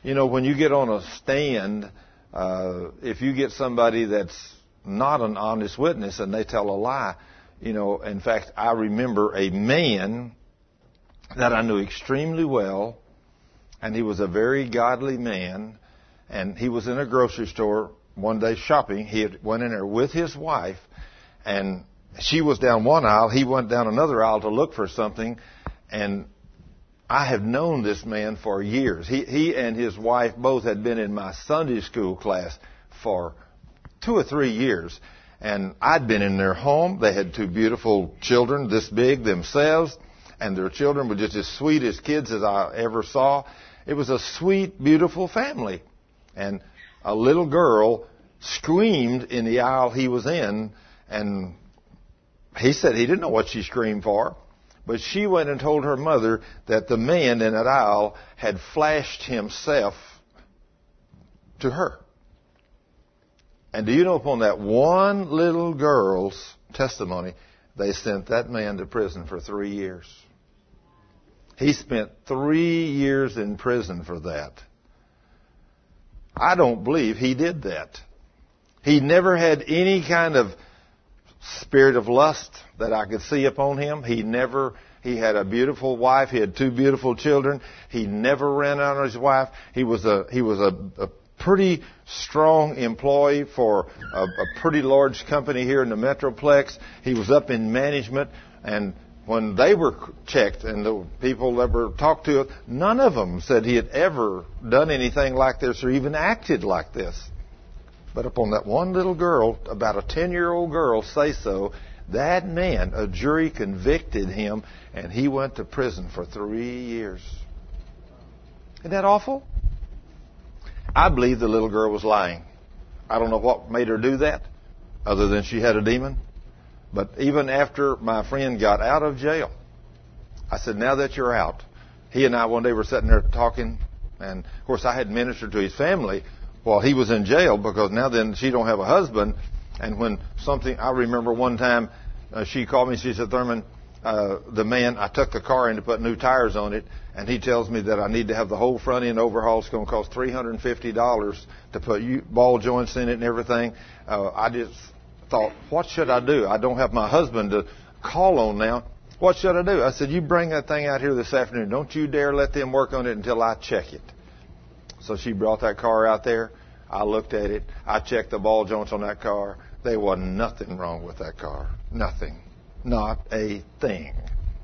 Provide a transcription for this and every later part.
You know, when you get on a stand, if you get somebody that's not an honest witness and they tell a lie, you know, in fact, I remember a man that I knew extremely well, and he was a very godly man, and he was in a grocery store one day shopping. He had went in there with his wife, and she was down one aisle. He went down another aisle to look for something, and I have known this man for years. He and his wife both had been in my Sunday school class for 2 or 3 years, and I'd been in their home. They had 2 beautiful children, this big themselves, and their children were just as sweet as kids as I ever saw. It was a sweet, beautiful family. And a little girl screamed in the aisle he was in, and he said he didn't know what she screamed for, but she went and told her mother that the man in that aisle had flashed himself to her. And do you know, upon that one little girl's testimony, they sent that man to prison for 3 years. He spent 3 years in prison for that. I don't believe he did that. He never had any kind of spirit of lust that I could see upon him. He had a beautiful wife. He had 2 beautiful children. He never ran out on his wife. He was a pretty strong employee for a pretty large company here in the Metroplex. He was up in management, and when they were checked and the people that were talked to, none of them said he had ever done anything like this or even acted like this. But upon that one little girl, about a 10-year-old girl, say so, that man, a jury convicted him, and he went to prison for 3 years. Isn't that awful? I believe the little girl was lying. I don't know what made her do that, other than she had a demon. But even after my friend got out of jail, I said, now that you're out, he and I one day were sitting there talking, and of course I had ministered to his family while he was in jail, because now then she don't have a husband. And when something, I remember one time she called me, she said, Thurman, the man, I took the car in to put new tires on it, and he tells me that I need to have the whole front end overhauled. It's going to cost $350 to put ball joints in it and everything. I just thought, what should I do? I don't have my husband to call on now. What should I do? I said, you bring that thing out here this afternoon. Don't you dare let them work on it until I check it. So she brought that car out there. I looked at it. I checked the ball joints on that car. There was nothing wrong with that car. Nothing. Not a thing.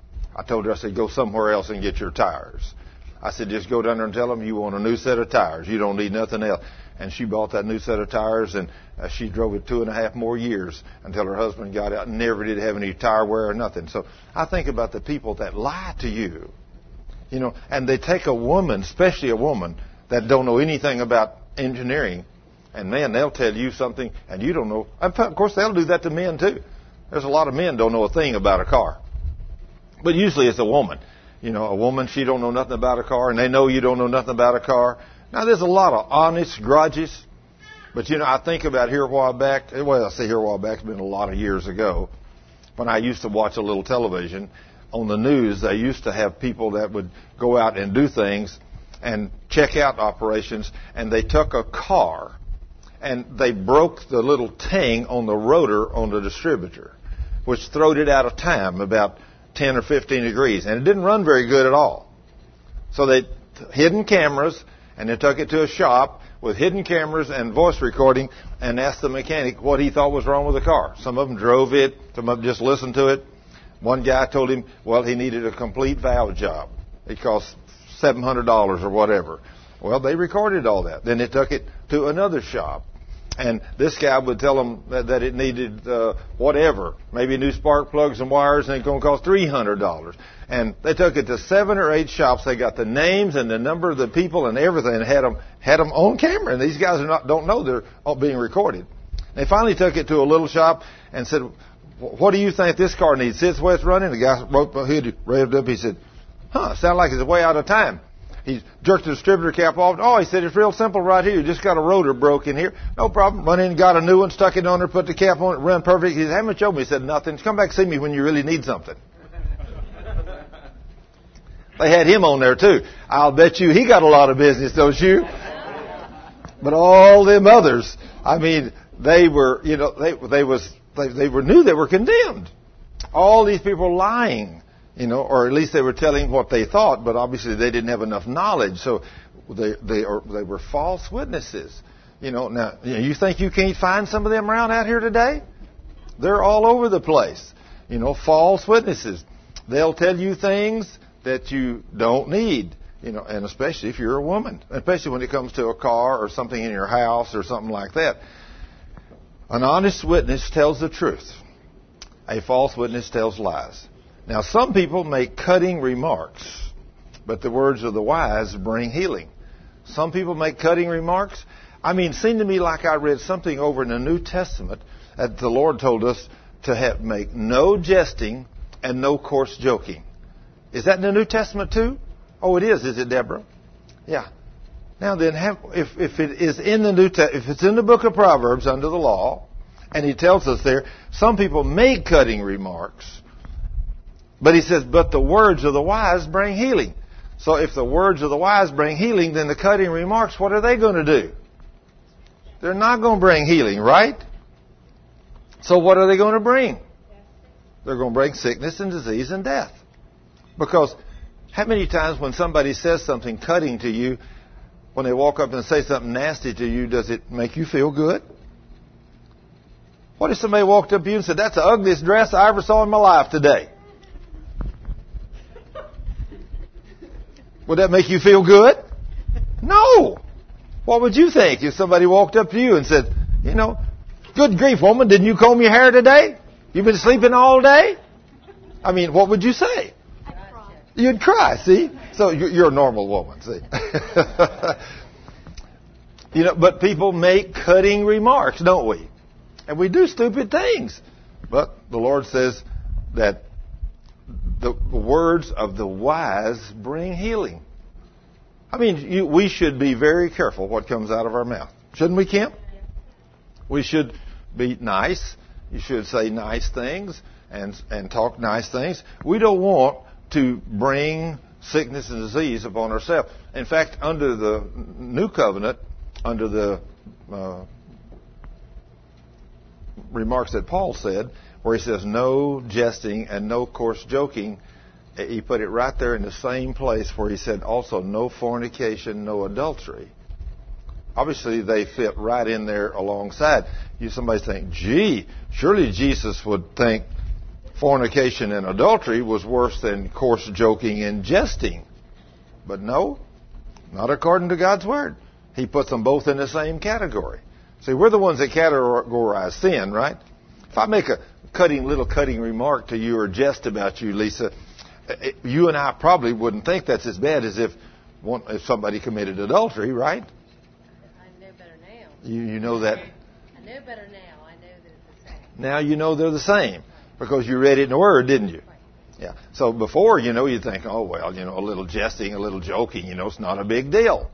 I told her, I said, go somewhere else and get your tires. I said, just go down there and tell them you want a new set of tires. You don't need nothing else. And she bought that new set of tires, and she drove it 2.5 more years until her husband got out and never did have any tire wear or nothing. So I think about the people that lie to you, you know, and they take a woman, especially a woman, that don't know anything about engineering, and man, they'll tell you something and you don't know. Of course, they'll do that to men too. There's a lot of men don't know a thing about a car. But usually it's a woman. You know, a woman, she don't know nothing about a car, and they know you don't know nothing about a car. Now, there's a lot of honest grudges. But, you know, I think about here a while back. Well, I say here a while back. It's been a lot of years ago. When I used to watch a little television, on the news, they used to have people that would go out and do things and check out operations, and they took a car and they broke the little tang on the rotor on the distributor, which throwed it out of time about 10 or 15 degrees, and it didn't run very good at all. So they hidden cameras, and they took it to a shop with hidden cameras and voice recording and asked the mechanic what he thought was wrong with the car. Some of them drove it, some of them just listened to it. One guy told him, well, he needed a complete valve job. It cost $700 or whatever. Well, they recorded all that. Then they took it to another shop. And this guy would tell them that it needed whatever, maybe new spark plugs and wires, and it's going to cost $300. And they took it to 7 or 8 shops. They got the names and the number of the people and everything, and had them on camera. And these guys don't know they're all being recorded. They finally took it to a little shop and said, "What do you think this car needs? This way it's running." The guy revved up. He said, "Sounds like it's way out of time." He jerked the distributor cap off. "Oh," he said, "it's real simple right here. You just got a rotor broke in here. No problem." Went in and got a new one, stuck it on there, put the cap on it, ran perfect. He said, "How much you owe me?" He said, "Nothing. Come back and see me when you really need something." They had him on there too. I'll bet you he got a lot of business, don't you? But all them others, I mean, they were, you know, they knew they were condemned. All these people lying, you know, or at least they were telling what they thought, but obviously they didn't have enough knowledge, so they were false witnesses. You know, now you think you can't find some of them around out here today? They're all over the place. You know, false witnesses. They'll tell you things that you don't need. You know, and especially if you're a woman, especially when it comes to a car or something in your house or something like that. An honest witness tells the truth. A false witness tells lies. Now, some people make cutting remarks, but the words of the wise bring healing. Some people make cutting remarks. I mean, it seemed to me like I read something over in the New Testament that the Lord told us to make no jesting and no coarse joking. Is that in the New Testament too? Oh, it is it, Deborah? Yeah. Now then, if it is in the if it's in the book of Proverbs under the law, and he tells us there, some people make cutting remarks, but he says, but the words of the wise bring healing. So if the words of the wise bring healing, then the cutting remarks, what are they going to do? They're not going to bring healing, right? So what are they going to bring? They're going to bring sickness and disease and death. Because how many times when somebody says something cutting to you, when they walk up and say something nasty to you, does it make you feel good? What if somebody walked up to you and said, that's the ugliest dress I ever saw in my life today? Would that make you feel good? No. What would you think if somebody walked up to you and said, you know, good grief, woman, didn't you comb your hair today? You've been sleeping all day? I mean, what would you say? You'd cry, see? So you're a normal woman, see? You know, but people make cutting remarks, don't we? And we do stupid things. But the Lord says that the words of the wise bring healing. I mean, we should be very careful what comes out of our mouth. Shouldn't we, Kim? We should be nice. You should say nice things and talk nice things. We don't want to bring sickness and disease upon ourselves. In fact, under the New Covenant, under the remarks that Paul said, where he says no jesting and no coarse joking, he put it right there in the same place where he said also no fornication, no adultery. Obviously, they fit right in there alongside. Somebody think, gee, surely Jesus would think fornication and adultery was worse than coarse joking and jesting. But no, not according to God's Word. He puts them both in the same category. See, we're the ones that categorize sin, right? If I make a little cutting remark to you or jest about you, Lisa, you and I probably wouldn't think that's as bad as if somebody committed adultery, right? I know better now. You know that. I know better now. I know that it's the same. Now you know they're the same because you read it in the Word, didn't you? Yeah. So before, you think, oh, well, a little jesting, a little joking, it's not a big deal.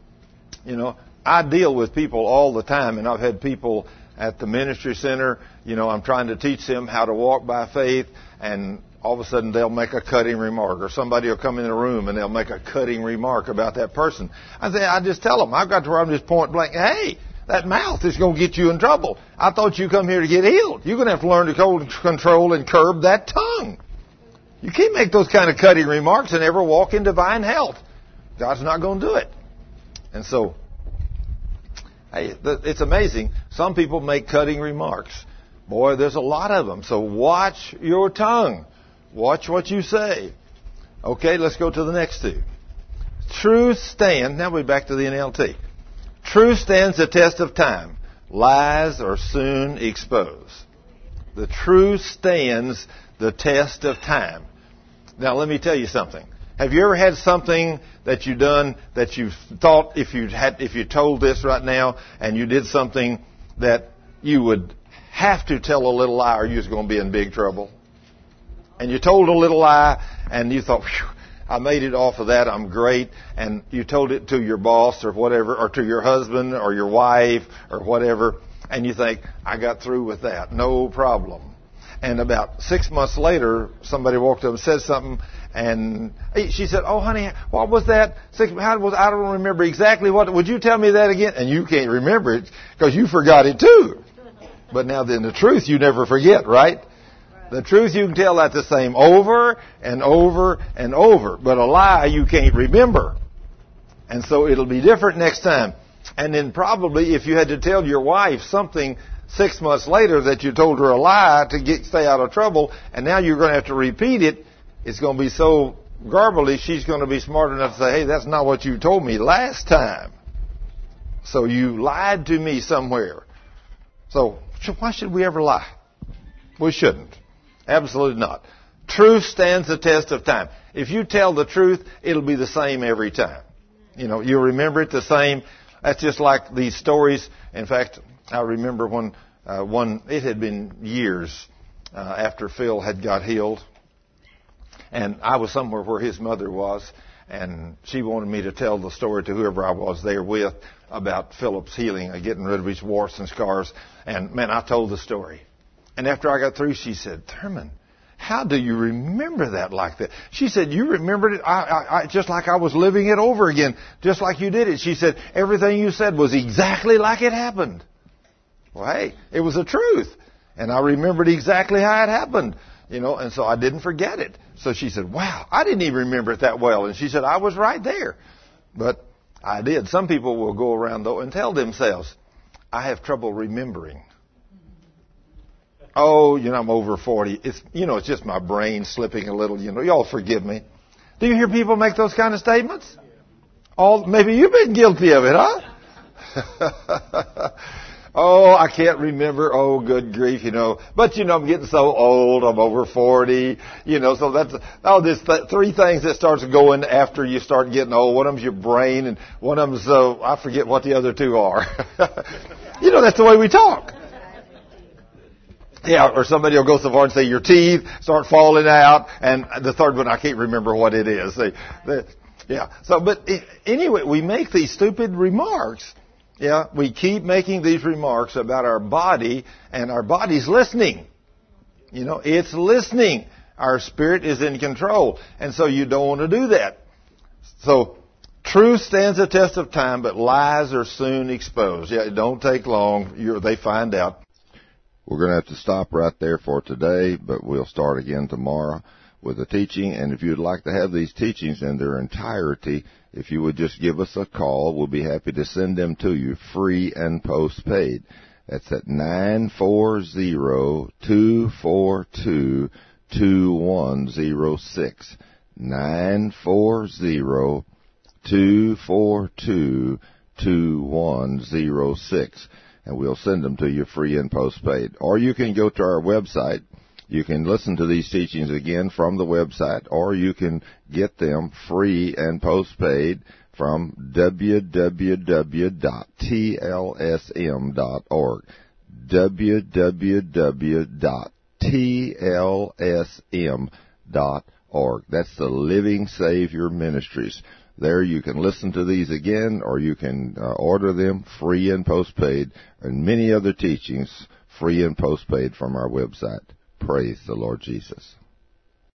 I deal with people all the time, and I've had people at the ministry center, I'm trying to teach them how to walk by faith, and all of a sudden they'll make a cutting remark, or somebody will come in the room and they'll make a cutting remark about that person. I just tell them, I've got to where I'm just point blank, hey, that mouth is going to get you in trouble. I thought you come here to get healed. You're going to have to learn to control and curb that tongue. You can't make those kind of cutting remarks and ever walk in divine health. God's not going to do it. And so, hey, it's amazing. Some people make cutting remarks. Boy, there's a lot of them. So watch your tongue. Watch what you say. Okay, let's go to the next two. Truth stands. Now we're back to the NLT. Truth stands the test of time. Lies are soon exposed. The truth stands the test of time. Now let me tell you something. Have you ever had something that you've done that you thought if you told this right now and you did something that you would have to tell a little lie or you was going to be in big trouble? And you told a little lie and you thought, I made it off of that, I'm great. And you told it to your boss or whatever, or to your husband or your wife or whatever. And you think, I got through with that, no problem. And about 6 months later, somebody walked up and said something, And she said, "Oh, honey, what was that? I don't remember exactly what. Would you tell me that again?" And you can't remember it because you forgot it too. But now then the truth you never forget, right? The truth you can tell that the same over and over and over. But a lie you can't remember. And so it'll be different next time. And then probably if you had to tell your wife something 6 months later that you told her a lie to stay out of trouble, and now you're going to have to repeat it, it's going to be so garbly, she's going to be smart enough to say, "Hey, that's not what you told me last time. So you lied to me somewhere." So why should we ever lie? We shouldn't. Absolutely not. Truth stands the test of time. If you tell the truth, it'll be the same every time. You'll remember it the same. That's just like these stories. In fact, I remember when it had been years after Phil had got healed, and I was somewhere where his mother was, and she wanted me to tell the story to whoever I was there with about Philip's healing, getting rid of his warts and scars. And man, I told the story. And after I got through, she said, "Thurman, how do you remember that like that?" She said, "You remembered it I just like I was living it over again, just like you did it." She said, "Everything you said was exactly like it happened." Well, hey, it was the truth. And I remembered exactly how it happened, and so I didn't forget it. So she said, "Wow, I didn't even remember it that well." And she said, "I was right there." But I did. Some people will go around, though, and tell themselves, "I have trouble remembering. Oh, I'm over 40. It's just my brain slipping a little, Y'all forgive me." Do you hear people make those kind of statements? Maybe you've been guilty of it, huh? "Oh, I can't remember. Oh, good grief, But, I'm getting so old. I'm over 40. So that's, there's three things that starts going after you start getting old. One of them's your brain, and one of them's, I forget what the other two are. That's the way we talk. Yeah, or somebody will go so far and say your teeth start falling out, and the third one, I can't remember what it is. Yeah. So, but anyway, we make these stupid remarks. Yeah, we keep making these remarks about our body, and our body's listening. It's listening. Our spirit is in control, and so you don't want to do that. So, truth stands the test of time, but lies are soon exposed. Yeah, it don't take long. They find out. We're going to have to stop right there for today, but we'll start again tomorrow with the teaching. And if you'd like to have these teachings in their entirety, if you would just give us a call, we'll be happy to send them to you free and postpaid. That's at 940-242-2106. 940-242-2106. And we'll send them to you free and postpaid. Or you can go to our website. You can listen to these teachings again from the website, or you can get them free and postpaid from www.tlsm.org. www.tlsm.org. That's the Living Savior Ministries. There you can listen to these again, or you can order them free and postpaid, and many other teachings free and postpaid from our website. Praise the Lord Jesus.